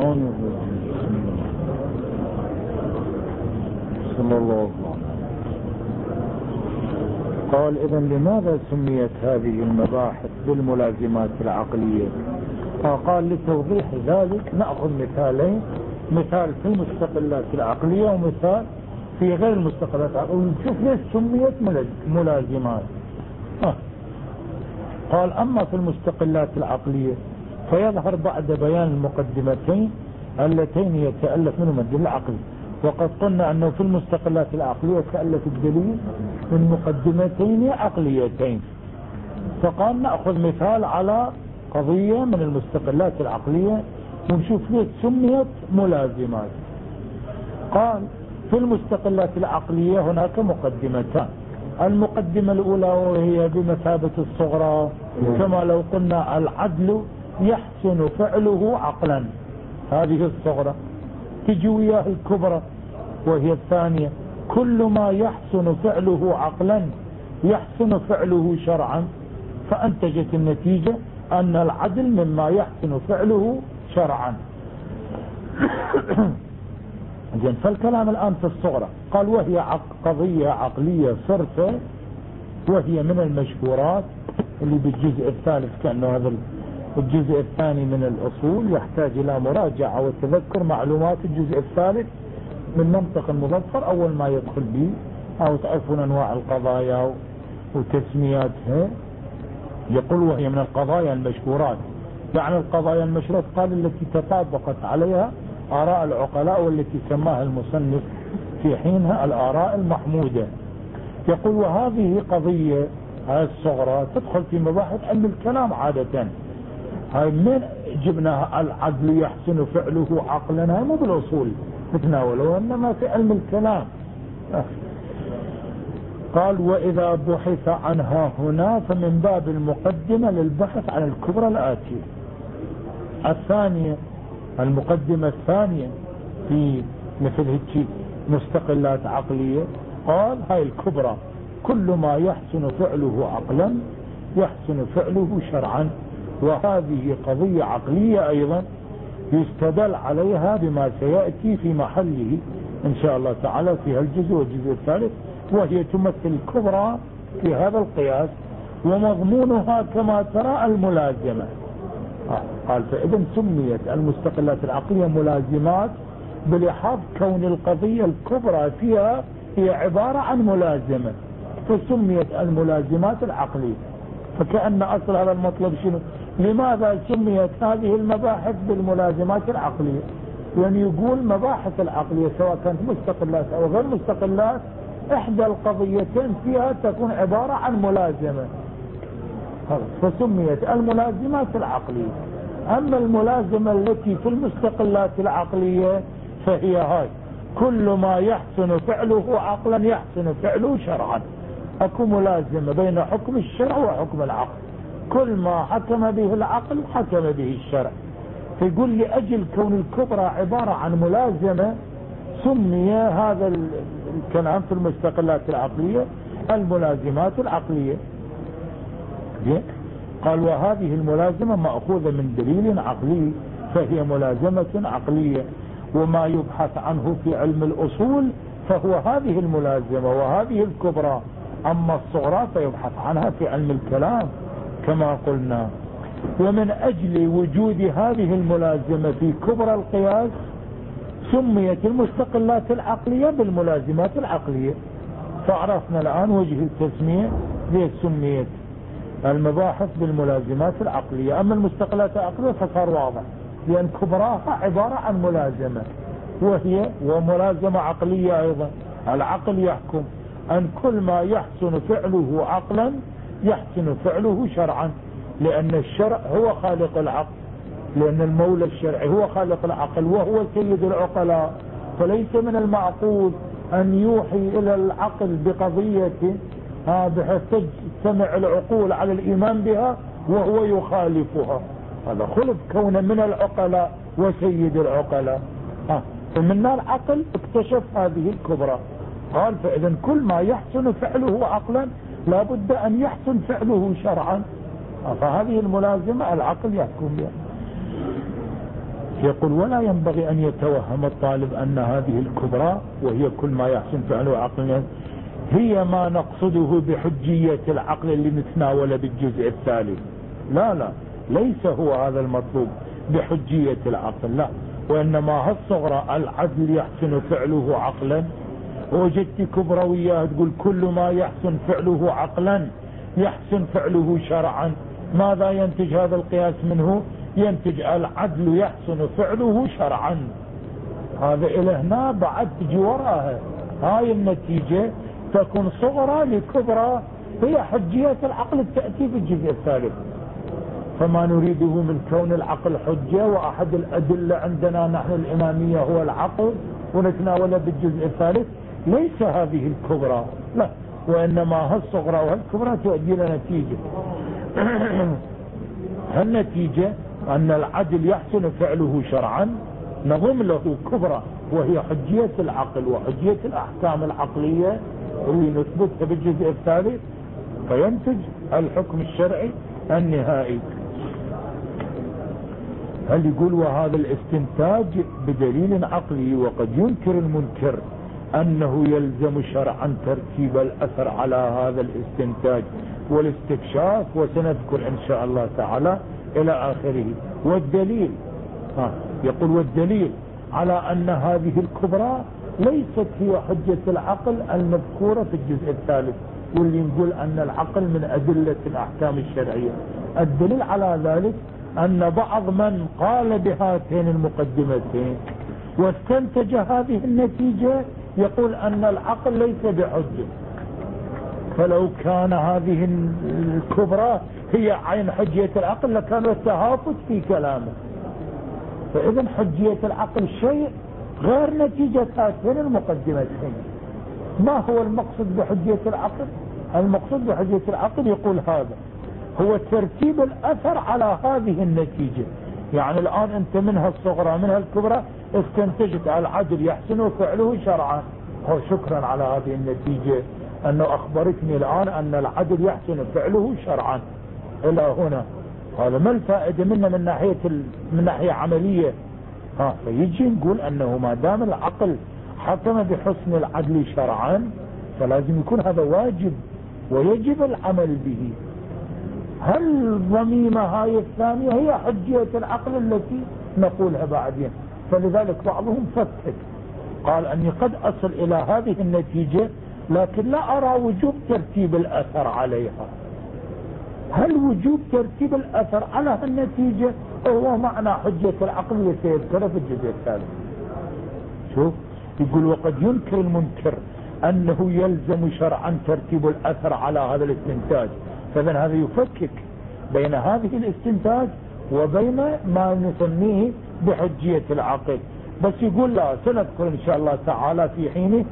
الشيطان الرجيم. صلى الله عليه وسلم. قال إذن لماذا سميت هذه المباحث بالملازمات العقلية؟ قال لتوضيح ذلك نأخذ مثالين، مثال في المستقلات العقلية ومثال في غير المستقلات العقلية، ونشوف ليش سميت ملازمات. قال أما في المستقلات العقلية فيظهر بعد بيان المقدمتين اللتين يتألف منهما الدليل العقلي، وقد قلنا أنه في المستقلات العقلية تألف الدليل من مقدمتين عقليتين. فقال نأخذ مثال على قضية من المستقلات العقلية ونشوف ليش سميت ملازمات. قال في المستقلات العقلية هناك مقدمتان، المقدمة الأولى وهي بمثابة الصغرى، كما لو قلنا العدل يحسن فعله عقلا، هذه الصغرى. تجي وياه الكبرى وهي الثانية، كل ما يحسن فعله عقلا يحسن فعله شرعا، فأنتجت النتيجة أن العدل مما يحسن فعله شرعا. زين، فالكلام الآن في الصغرى. قال وهي قضية عقلية صرفة، وهي من المشهورات اللي بالجزء الثالث، كأنه هذا الجزء الثاني من الأصول يحتاج إلى مراجعة وتذكر معلومات الجزء الثالث من منطق المظفر أول ما يدخل به، أو تعرفون أنواع القضايا وتسمياتها. يقول وهي من القضايا المشهورات، يعني القضايا المشهورات قال التي تطابقت عليها آراء العقلاء، والتي سماها المصنف في حينها الآراء المحمودة. يقول وهذه قضية هاي الصغرى تدخل في مباحث علم الكلام عادة. هاي من جبناها العدل يحسن فعله عقلا، هاي مو بالأصول نتناوله، إنما في علم الكلام. قال وإذا بحث عنها هنا فمن باب المقدمة للبحث عن الكبرى الآتية. الثانية، المقدمة الثانية في مثل هيك مستقلات عقلية، قال هاي الكبرى كل ما يحسن فعله عقلا يحسن فعله شرعا، وهذه قضية عقلية أيضا يستدل عليها بما سيأتي في محله إن شاء الله تعالى في هالجزء والجزء الثالث، وهي تمثل الكبرى في هذا القياس، ومضمونها كما ترى الملازمة. قال فإذا سميت المستقلات العقلية ملازمات بلحاظ كون القضية الكبرى فيها هي عبارة عن ملازمة، فسميت الملازمات العقلية. فكأن أصل هذا المطلب شنو؟ لماذا سميت هذه المباحث بالملازمات العقلية؟ يعني يقول مباحث العقلية سواء كانت مستقلات أو غير مستقلات، إحدى القضيتين فيها تكون عبارة عن ملازمة، فسميت الملازمات العقلية. أما الملازمة التي في المستقلات العقلية فهي هاي كل ما يحسن فعله عقلا يحسن فعله شرعا. أكو ملازمة بين حكم الشرع وحكم العقل، كل ما حكم به العقل حكم به الشرع. فيقول لأجل كون الكبرى عبارة عن ملازمة سمي هذا الكلام في المستقلات العقلية الملازمات العقلية. قال وهذه الملازمة مأخوذة من دليل عقلي، فهي ملازمة عقلية، وما يبحث عنه في علم الأصول فهو هذه الملازمة وهذه الكبرى. أما الصغرى فيبحث عنها في علم الكلام كما قلنا. ومن أجل وجود هذه الملازمة في كبرى القياس سميت المستقلات العقلية بالملازمات العقلية. فعرفنا الآن وجه التسمية ليش سميت المباحث بالملازمات العقلية. أما المستقلات العقلية فصار واضح، لأن كبراها عبارة عن ملازمة، وهي وملازمة عقلية أيضا. العقل يحكم أن كل ما يحسن فعله عقلا يحسن فعله شرعا، لأن الشرع هو خالق العقل، لأن المولى الشرعي هو خالق العقل وهو سيد العقلاء. فليس من المعقول أن يوحي إلى العقل بقضية بحيث تجتمع العقول على الإيمان بها وهو يخالفها. هذا خلف كونه من العقلاء وسيد العقلاء. فمن العقل اكتشف هذه الكبرى. قال فإذا كل ما يحسن فعله عقلا لابد أن يحسن فعله شرعا، فهذه الملازمة العقل يحكم بها. يقول ولا ينبغي أن يتوهم الطالب أن هذه الكبرى وهي كل ما يحسن فعله عقلا هي ما نقصده بحجية العقل اللي نتناوله بالجزء الثالث. لا لا، ليس هو هذا المطلوب بحجية العقل، لا، وإنما هالصغرى العدل يحسن فعله عقلا. وجدت كبروية تقول كل ما يحسن فعله عقلا يحسن فعله شرعا. ماذا ينتج هذا القياس منه؟ ينتج العدل يحسن فعله شرعا. هذا إلى هنا بعد تجي وراها هاي النتيجة تكون صغرى لكبرى، هي حجية العقل تأتي في الجزء الثالث. فما نريده من كون العقل حجة وأحد الأدلة عندنا نحن الإمامية هو العقل ونتناوله بالجزء الثالث، ليس هذه الكبرى، لا، وإنما هالصغرى وهالكبرى تؤدي لنا نتيجة. هالنتيجة أن العدل يحسن فعله شرعا نضم له كبرى وهي حجية العقل وحجية الأحكام العقلية اللي نثبتها بالجزء الثالث، فينتج الحكم الشرعي النهائي. هل يقول وهذا الاستنتاج بدليل عقلي وقد ينكر المنكر أنه يلزم شرعا ترتيب الأثر على هذا الاستنتاج والاستكشاف، وسنذكر إن شاء الله تعالى إلى آخره. والدليل يقول والدليل على أن هذه الكبرى ليست هي حجة العقل المذكورة في الجزء الثالث، واللي نقول أن العقل من أدلة الأحكام الشرعية. الدليل على ذلك أن بعض من قال بهاتين المقدمتين واستنتج هذه النتيجة يقول أن العقل ليس بحجة، فلو كان هذه الكبرى هي عين حجية العقل لكان التهافت في كلامه. فإذا حجية العقل شيء غير نتيجة هاتين المقدمتين. ما هو المقصد بحجية العقل؟ المقصود بحجية العقل يقول هذا هو ترتيب الأثر على هذه النتيجة. يعني الآن أنت منها الصغرى منها الكبرى استنتجت العدل يحسن فعله شرعا، هو شكرا على هذه النتيجة أنه أخبرتني الآن أن العدل يحسن فعله شرعا. إلى هنا هذا ما الفائدة منه من ناحية عملية؟ فيجي نقول أنه ما دام العقل حكم بحسن العدل شرعا فلازم يكون هذا واجب ويجب العمل به. هل الضميمة هاي الثانية هي حجية العقل التي نقولها بعدين؟ فلذلك بعضهم فكك قال أني قد أصل إلى هذه النتيجة لكن لا أرى وجوب ترتيب الأثر عليها. هل وجوب ترتيب الأثر على النتيجة هو معنى حجية العقل اللي سيذكره في الجزء الثالث؟ شوف يقول وقد ينكر المنكر أنه يلزم شرعا ترتيب الأثر على هذا الاستنتاج. فإذن هذا يفكك بين هذه الاستنتاج وبين ما نسميه بحجية العقل. بس يقول لا، سنذكر إن شاء الله تعالى في حينه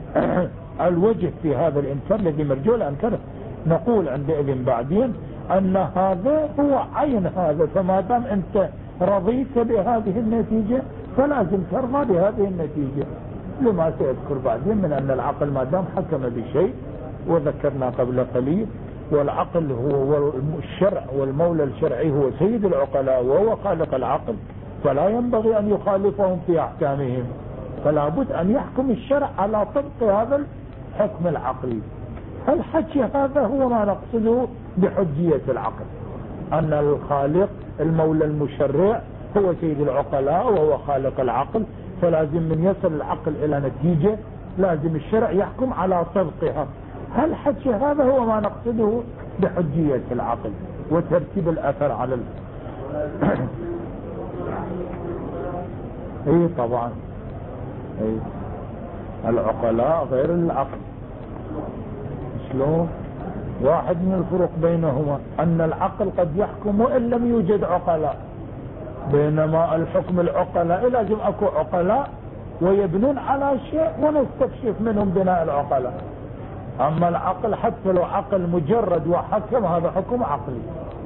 الوجه في هذا الإنكار الذي مرجو لأنكره. نقول عندئذ بعدين أن هذا هو عين هذا، فما دام أنت رضيت بهذه النتيجة فلازم ترضى بهذه النتيجة، لما سيذكر بعدين من أن العقل ما دام حكم بشيء، وذكرنا قبل قليل والعقل هو الشرع والمولى الشرعي هو سيد العقلاء وهو خالق العقل، فلا ينبغي أن يخالفهم في أحكامهم، فلا بد أن يحكم الشرع على طبق هذا الحكم العقلي. الحكي هذا هو ما نقصده بحجية العقل، أن الخالق المولى المشرع هو سيد العقلاء وهو خالق العقل، فلازم من يصل العقل إلى نتيجة لازم الشرع يحكم على طبقها. الحكي هذا هو ما نقصده بحجية العقل وترتيب الأثر على اي طبعا اي العقلاء غير العقل. شلون؟ واحد من الفروق بينهما أن العقل قد يحكم وإن لم يوجد عقلاء، بينما الحكم العقلاء لازم أكو عقلاء ويبنون على شيء ونستكشف منهم بناء العقلاء. أما العقل حتى لو عقل مجرد وحكم هذا حكم عقلي،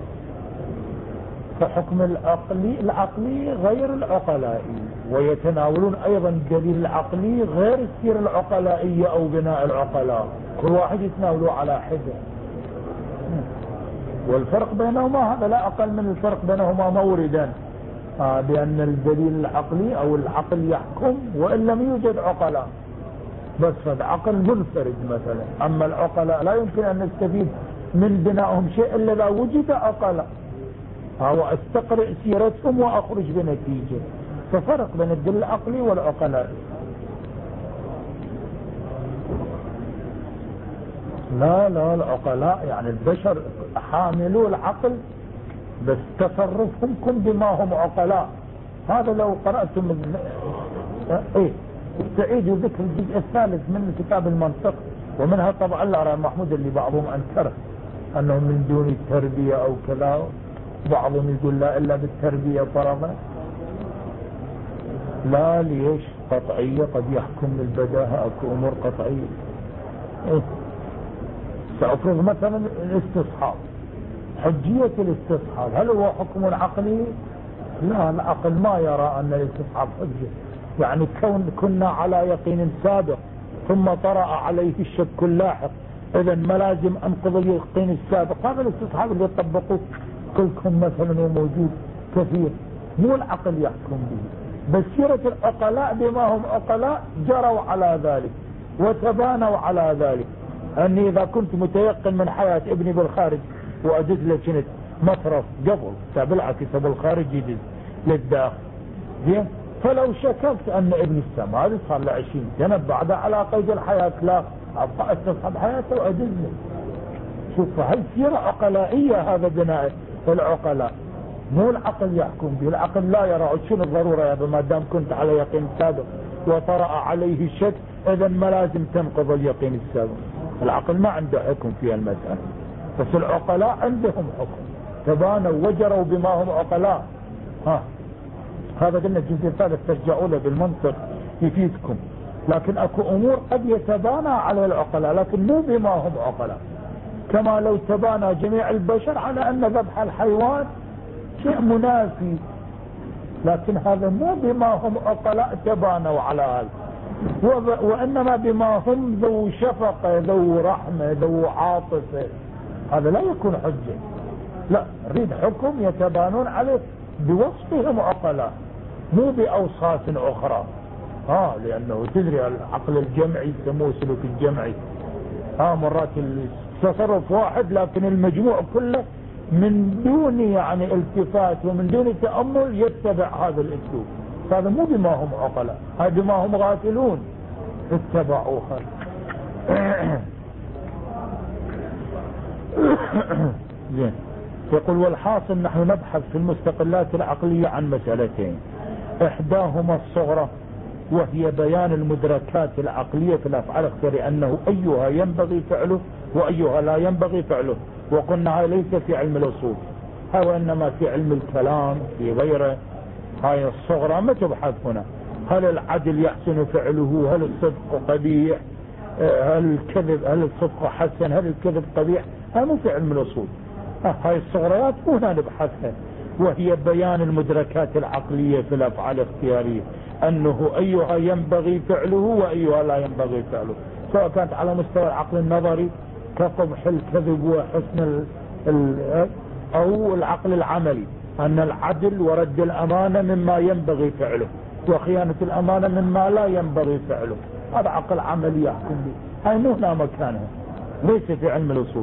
فحكم العقلي غير العقلائي، ويتناولون أيضا الدليل العقلي غير السير العقلائية أو بناء العقلاء، كل واحد يتناوله على حدة. والفرق بينهما هذا لا أقل من الفرق بينهما موردا، بأن الدليل العقلي أو العقل يحكم وإن لم يوجد عقلاء، بس هذا عقل منفرد مثلا. أما العقلاء لا يمكن أن نستفيد من بنائهم شيء إلا إذا وجد عقلاء، أو أستقرئ سيرتهم وأخرج بنتيجة. ففرق بين الدليل العقلي والعقلاء. لا العقلاء يعني البشر حاملوا العقل، بس تصرفهم كن بما هم عقلاء. هذا لو قرأتم استعيدوا ذكر الجزء الثالث من كتاب المنطق، ومنها طبعا الآراء محمود اللي بعضهم أنكره أنه من دون التربية أو كذا، بعضهم يقول لا إلا بالتربية فرضا. لا ليش قطعية؟ قد يحكم البداهة، أكو أمور قطعية. سأفرض مثلا الاستصحاب، حجية الاستصحاب هل هو حكم عقلي؟ لا، العقل ما يرى أن الاستصحاب حجة. يعني كنا على يقين سابق ثم طرأ عليه الشك اللاحق، إذا ما لازم أنقض اليقين السابق. هذا الاستصحاب اللي يطبقوه كلكم مثلا وموجود كثير، مو العقل يحكم به. بس سيرة العقلاء بما هم عقلاء جروا على ذلك وتبانوا على ذلك. أني إذا كنت متيقن من حياة ابني بالخارج وأدز له كنت مصرف قبل بالعكس بالخارج يدز للداخل زين، فلو شككت أن ابن السم هذا صار له 20 سنة بعد على قيد الحياة، لا أبقى استصحب حياته وأدز له. شوف هل سيرة عقلائية؟ هذا بناء العقلاء، مو العقل يحكم به. العقل لا يرى شنو الضرورة يا ما دام كنت على يقين سابق وطرأ عليه الشك، إذا ما لازم تنقض اليقين السابق. العقل ما عنده حكم في المسألة، بس العقلاء عندهم حكم، تبانوا وجروا بما هم عقلاء. هذا قلنا الجزء الثالث ترجعوا له بالمنطق يفيدكم. لكن اكو امور قد يتبانى على العقلاء لكن مو بما هم عقلاء، كما لو تبانى جميع البشر على ان ذبح الحيوان شيء منافي، لكن هذا مو بما هم عقلاء تبانوا على هذا، وإنما بما هم ذو شفقة ذو رحمة ذو عاطفة. هذا لا يكون حجة، لا نريد حكم يتبانون عليه بوصفهم عقلاء مو بأوصاف أخرى. لأنه تدري العقل الجمعي يسموه سلوك الجمعي، مرات التصرف واحد لكن المجموع كله من دون يعني التفات ومن دون تأمل يتبع هذا الاسلوب. هذا مو بما هم عقلاء، هذا بما هم غافلون اتبعوها. زين. يقول والحاصل نحن نبحث في المستقلات العقلية عن مسألتين، احداهما الصغرى وهي بيان المدركات العقلية في الافعال الاختيارية، انه ايها ينبغي فعله وايها لا ينبغي فعله. وقلنا هاي ليس في علم الاصول، هو انما في علم الكلام في غيره. هاي الصغرى ما تبحث هنا. هل العدل يحسن فعله؟ هل الصدق قبيح؟ هل الكذب؟ هل الصدق حسن؟ هل الكذب قبيح؟ هذا مو في علم الاصول. هاي الصغريات مو هنا نبحثها، وهي بيان المدركات العقلية في الافعال الاختيارية، انه ايها ينبغي فعله وايها لا ينبغي فعله، سواء كانت على مستوى العقل النظري كقبح الكذب وحسن او العقل العملي، ان العدل ورد الامانة مما ينبغي فعله وخيانة الامانة مما لا ينبغي فعله. هذا عقل عملي يحكم به، هاي مو هنا مكانها، ليس في علم الاصول.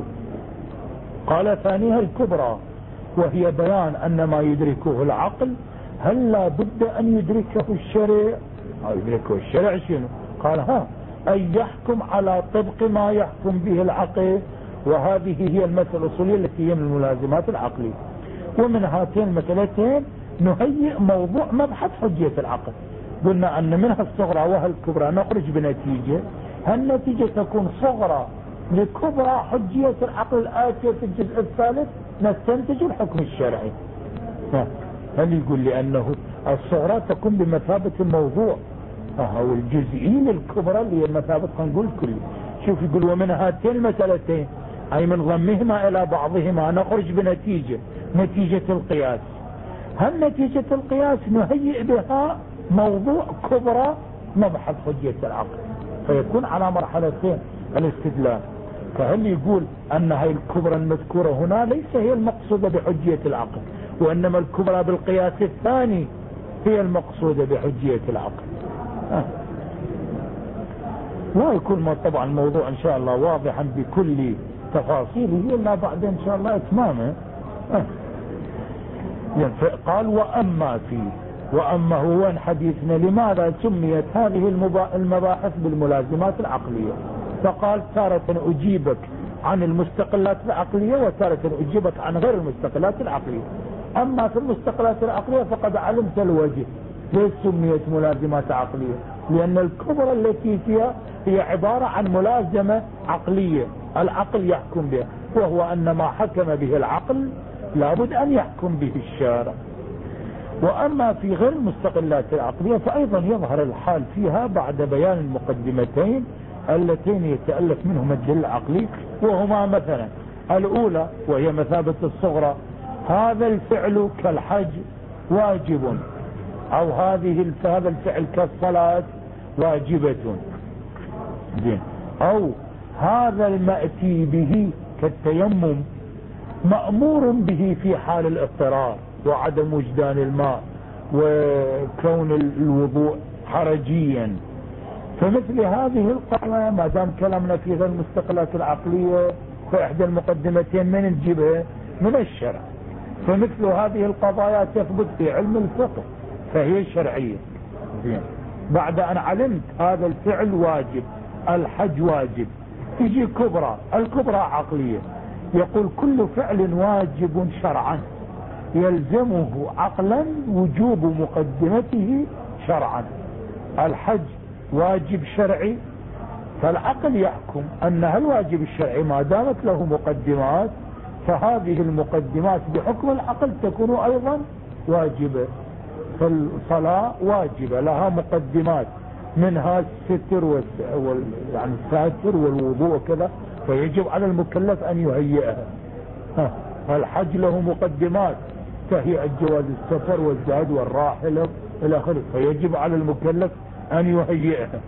قال ثانيها الكبرى وهي بيان ان ما يدركه العقل هل لا بد ان يدركه الشرع؟ يدركه الشرع شنو؟ قال ان يحكم على طبق ما يحكم به العقل، وهذه هي المسألة الأصولية التي هي من الملازمات العقلية. ومن هاتين المسألتين نهيئ موضوع مبحث حجية العقل. قلنا ان منها الصغرى وها الكبرى نخرج بنتيجة، هالنتيجة تكون صغرى لكبرى حجية العقل الآتية في الجزء الثالث نستنتج الحكم الشرعي. هل يقول لي انه الصغرى تكون بمثابة الموضوع، والجزئين الكبرى اللي هي مثابة نقول كل. شوف يقول ومن هاتين المسألتين اي من ضمهما الى بعضهما نخرج بنتيجة، نتيجة القياس. هل نتيجة القياس نهيئ بها موضوع كبرى مبحث حجية العقل، فيكون على مرحلتين الاستدلال. فهل يقول ان هاي الكبرى المذكورة هنا ليس هي المقصودة بحجية العقل، وإنما الكبرى بالقياس الثاني هي المقصودة بحجية العقل. لا يكون طبعا الموضوع إن شاء الله واضحا بكل تفاصيله إلا بعد إن شاء الله إتمامه. قال وأما هو حديثنا لماذا سميت هذه المباحث بالملازمات العقلية؟ فقال تارة أجيبك عن المستقلات العقلية وتارة أجيبك عن غير المستقلات العقلية. أما في المستقلات العقلية فقد علمت الوجه ليش سميت ملازمات عقلية، لأن الكبرى التي فيها هي عبارة عن ملازمة عقلية العقل يحكم بها، وهو أن ما حكم به العقل لابد أن يحكم به الشارع. وأما في غير المستقلات العقلية فأيضا يظهر الحال فيها بعد بيان المقدمتين اللتين يتألف منهما الدليل العقلي، وهما مثلا الأولى وهي مثابة الصغرى، هذا الفعل كالحج واجب، أو هذا الفعل كالصلاة واجبة، أو هذا المأتي به كالتيمم مأمور به في حال الاضطرار وعدم وجدان الماء وكون الوضوء حرجيا. فمثل هذه القضايا ما دام كلامنا في غير المستقلات العقلية فإحدى المقدمتين من نجيبها من الشرع، فمثل هذه القضايا تثبت في علم الفقه فهي شرعية. بعد أن علمت هذا الفعل واجب، الحج واجب، تجي كبرى، الكبرى عقلية، يقول كل فعل واجب شرعا يلزمه عقلا وجوب مقدمته شرعا. الحج واجب شرعي، فالعقل يحكم أن الواجب الشرعي ما دامت له مقدمات فهذه المقدمات بحكم العقل تكون أيضا واجبة. فالصلاة واجبة لها مقدمات منها الستر يعني الساتر والوضوء كذا، فيجب على المكلف أن يهيئها. الحج له مقدمات تهيئة جواز السفر والزاد والراحلة إلى آخره، فيجب على المكلف أن يهيئها.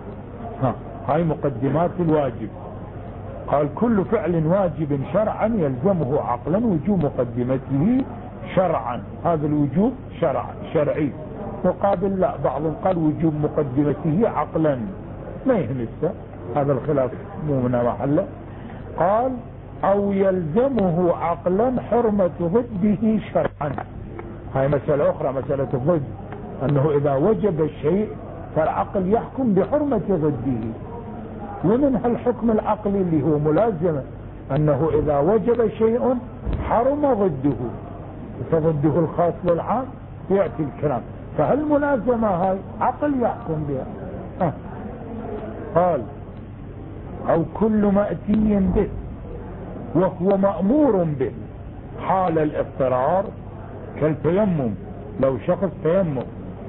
هاي مقدمات الواجب. قال كل فعل واجب شرعا يلزمه عقلا وجوب مقدمته شرعا، هذا الوجوب شرعي. مقابل لا، بعض قال وجوب مقدمته عقلا، ما يهمسه، هذا الخلاف مو من محله. قال او يلزمه عقلا حرمة ضده شرعا، هاي مسألة اخرى، مسألة الضد، انه اذا وجب الشيء فالعقل يحكم بحرمة ضده، ومنها الحكم العقلي اللي هو ملازمة، انه اذا وجب شيء حرم ضده، فضده الخاص للعام يأتي الكلام، فهالملازمة هاي عقل يحكم بها. قال او كل مأتي به وهو مأمور به حال الاضطرار كالتيمم، لو شخص تيمم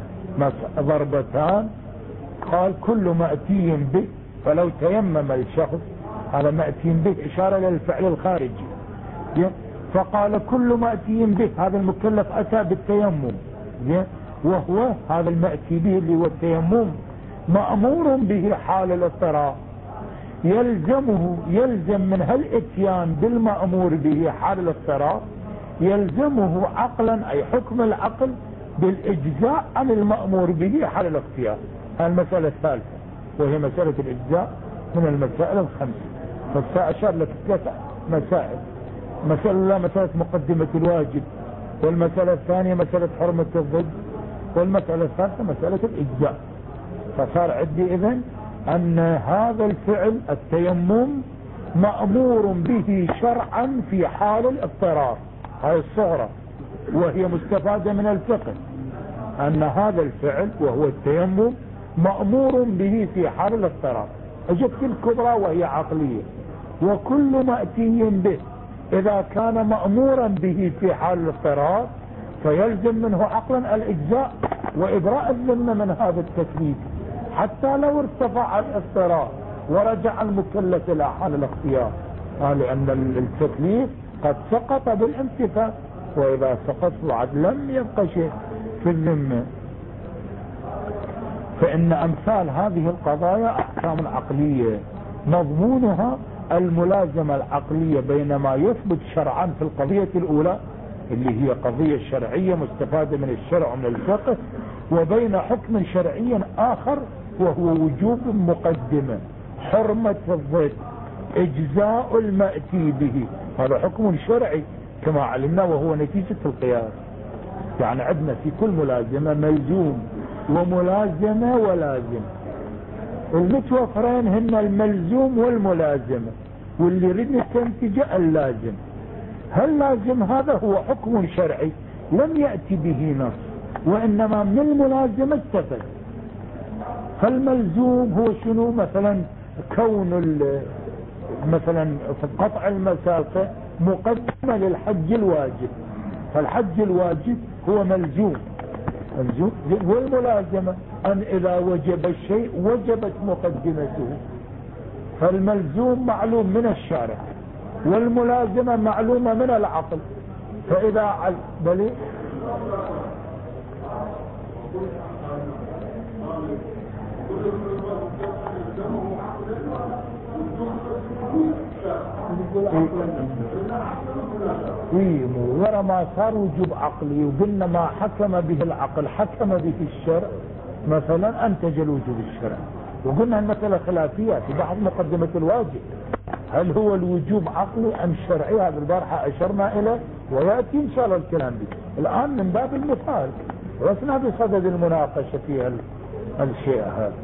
ضربتان، قال كل مأتي به، فلو تيمم الشخص هذا مأتي به إشارة للفعل الخارجي، فقال كل مأتي به هذا المكلف أتى بالتيمم، وهو هذا المأتي به اللي هو التيمم مأمور به حال الاضطرار، يلزم من هالاتيان بالمأمور به حال الاضطرار يلزمه عقلا، أي حكم العقل بالإجزاء عن المأمور به حال الاختيار. المسألة الثالثة وهي مسألة الإجزاء من المسائل الخمسة، فسأشار لك 3 مسائل. مسألة مقدمة الواجب، والمسألة الثانية مسألة حرمة الضد، والمسألة الثالثة مسألة الإجزاء. فصار عندي إذن أن هذا الفعل التيمم مأمور به شرعا في حال الاضطرار، هاي الصغرى، وهي مستفادة من الفقه أن هذا الفعل وهو التيمم مأمور به في حال الاضطرار. أجت الكبرى وهي عقلية، وكل مأتي به إذا كان مأمورا به في حال الاضطرار فيلزم منه عقلا الإجزاء وإبراء الذمة من هذا التكليف، حتى لو ارتفع الاضطرار ورجع المكلف إلى حال الاختيار، لأن التكليف قد سقط بالانتفاع، وإذا سقط بعد لم يبقى شيء في الذمة. فإن أمثال هذه القضايا أحكام عقلية مضمونها الملازمة العقلية بين ما يثبت شرعا في القضية الأولى اللي هي قضية شرعية مستفادة من الشرع ومن الفقه، وبين حكم شرعي آخر وهو وجوب مقدمة، حرمة الضد، اجزاء المأتي به، هذا حكم شرعي كما علمنا وهو نتيجة القياس. يعني عندنا في كل ملازمة ملزوم وملازمة ولازم، المتوفرين هن الملزوم والملازمة، واللي يريد يستنتج اللازم. هل لازم هذا هو حكم شرعي لم يأتي به نص، وإنما من الملازمة استفد. فالملزوم هو شنو؟ مثلا كون مثلا في قطع المسافة مقدمة للحج الواجب، فالحج الواجب هو ملزوم. والملازمة أن إذا وجب الشيء وجبت مقدمته، فالملزوم معلوم من الشارع والملازمة معلومة من العقل. فإذا بلي ورا ما صار وجوب عقلي وقلنا ما حكم به العقل حكم به الشرع، مثلا انتج الوجوب الشرعي. وقلنا المسألة خلافية في بعض مقدمة الواجب، هل هو الوجوب عقلي ام شرعي؟ هذا البارحة اشرنا اليه ويأتي ان شاء الله الكلام به. الان من باب المثال لسنا بصدد المناقشة في الشيء هذا.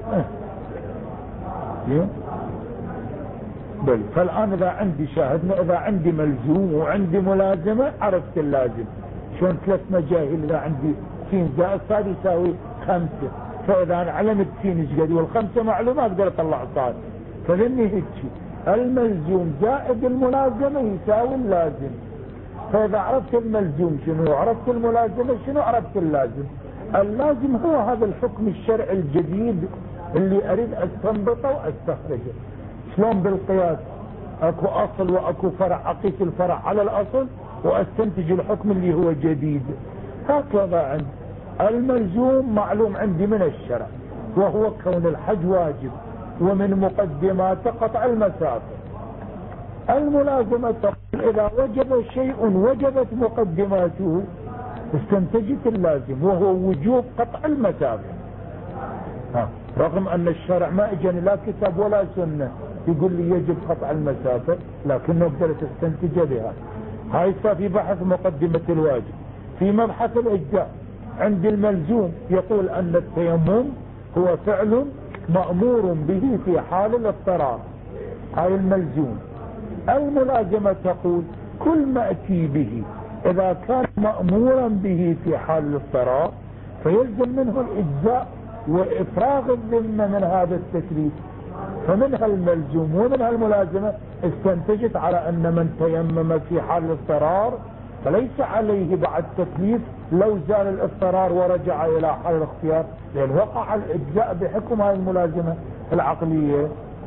بل فالآن إذا عندي شاهدنا، إذا عندي ملزوم وعندي ملازمة عرفت اللازم. شلون 3 مجاهيل، إذا عندي سين زائد صاد يساوي 5، فإذا أنا علمت سين ايش قد والخمسة معلومة أقدر أطلع صاد. فذني هيك الملزوم زائد الملازمة يساوي اللازم. فإذا عرفت الملزوم شنو، عرفت الملازمة شنو، عرفت اللازم. اللازم هو هذا الحكم الشرعي الجديد اللي أريد أستنبطه وأستخرجه. شلون بالقياس اكو اصل واكو فرع، اقيس الفرع على الاصل واستنتج الحكم اللي هو جديد. هكذا عند الملزوم معلوم عندي من الشرع وهو كون الحج واجب ومن مقدمات قطع المسافة. الملازمة تقول اذا وجب شيء وجبت مقدماته استنتجت اللازم وهو وجوب قطع المسافة. رغم ان الشرع ما اجاني لا كتاب ولا سنة يقول لي يجب قطع المسافة، لكنه قدرت استنتج بها. هاي في بحث مقدمة الواجب. في مبحث الاجزاء عند الملزوم يقول ان التيمم هو فعل مأمور به في حال الاضطرار، هاي الملزوم. الملازمة تقول كل ما اتي به اذا كان مأمورا به في حال الاضطرار فيلزم منه الاجزاء وافراغ الذمة من هذا التكليف. فمنها الملزوم ومنها الملازمة استنتجت على ان من تيمم في حال الاضطرار فليس عليه بعد تكليف لو زال الاضطرار ورجع الى حال الاختيار، لان وقع الاجزاء بحكم هذه الملازمة العقلية.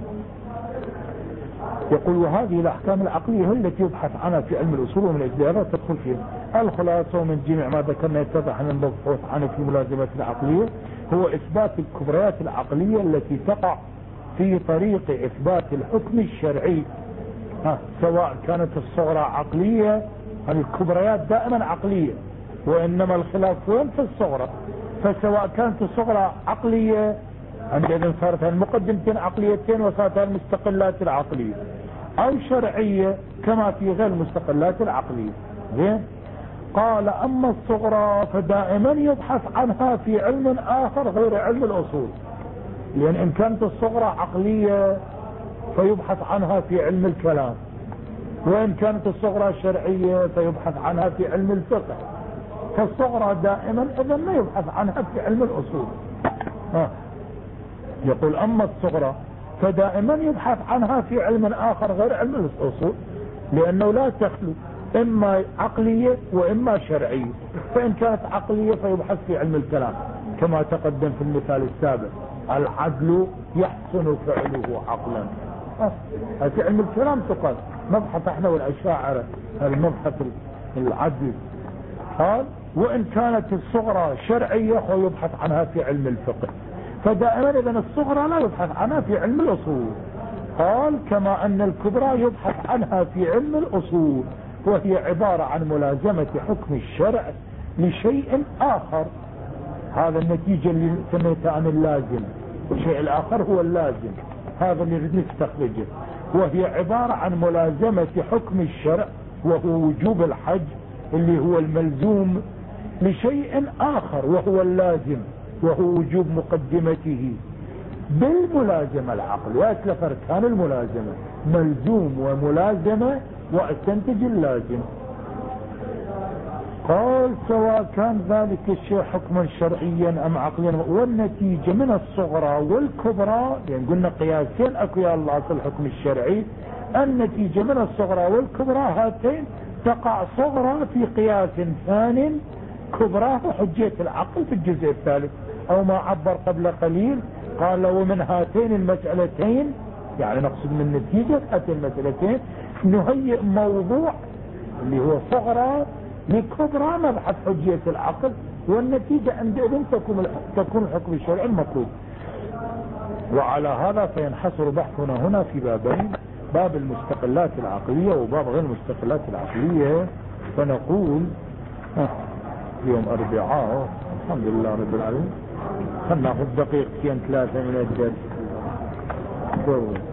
يقول وهذه الاحكام العقلية هي التي يبحث عنها في علم الاصول ومن اجلها تدخل فيها. الخلاصة ومن جميع ما ذكرنا يتضح ان المبحوث عنه في ملازمة العقلية هو اثبات الكبريات العقلية التي تقع في طريق اثبات الحكم الشرعي، سواء كانت الصغرى عقلية. الكبريات دائما عقلية، وانما الخلاف وين في الصغرى. فسواء كانت الصغرى عقلية عندئذ صارت المقدمتين عقليتين وصارت المستقلات العقلية، او شرعية كما في غير المستقلات العقلية. زين. قال اما الصغرى فدائما يبحث عنها في علم اخر غير علم الاصول، لان ان كانت الصغرى عقلية فيبحث عنها في علم الكلام، وان كانت الصغرى شرعية فيبحث عنها في علم الفقه. فالصغرى دائما اذا ما يبحث عنها في علم الاصول. يقول اما الصغرى فدائما يبحث عنها في علم اخر غير علم الاصول، لانه لا تخلو اما عقلية واما شرعية. فان كانت عقلية فيبحث في علم الكلام كما تقدم في المثال السابق، العدل يحسن فعله عقلا. في علم الكلام تقال مبحث احنا والاشاعرة المبحث العدل. قال وان كانت الصغرى شرعية فيبحث عنها في علم الفقه. فدائما اذا الصغرى لا يبحث عنها في علم الاصول. قال كما ان الكبرى يبحث عنها في علم الاصول. وهي عبارة عن ملازمة حكم الشرع لشيء آخر. هذا النتيجة اللي سميتها عن اللازم، والشيء الآخر هو اللازم، هذا اللي نستخرجه. وهي عبارة عن ملازمة حكم الشرع وهو وجوب الحج اللي هو الملزوم لشيء آخر وهو اللازم وهو وجوب مقدمته بالملازمة العقلية. ثلاث أركان الملازمة: ملزوم وملازمة واستنتج اللازم. قال سواء كان ذلك الشيء حكما شرعيا أم عقليا، والنتيجة من الصغرى والكبرى، يعني قلنا قياسين اكو يا الله في الحكم الشرعي، النتيجة من الصغرى والكبرى هاتين تقع صغرى في قياس ثان، كبرى حجية العقل في الجزء الثالث. او ما عبر قبل قليل قال ومن هاتين المسألتين، يعني نقصد من نتيجة هاتين المسألتين نهيئ موضوع اللي هو صغرى لكبرى مبحث حجية العقل، والنتيجة عندئذ تكون الحكم الشرعي المطلوب. وعلى هذا فينحصر بحثنا هنا في بابين: باب المستقلات العقلية وباب غير المستقلات العقلية. فنقول يوم أربعاء الحمد لله رب العالمين، خلنا ناخذ دقيقتين ثلاثة من الدرس.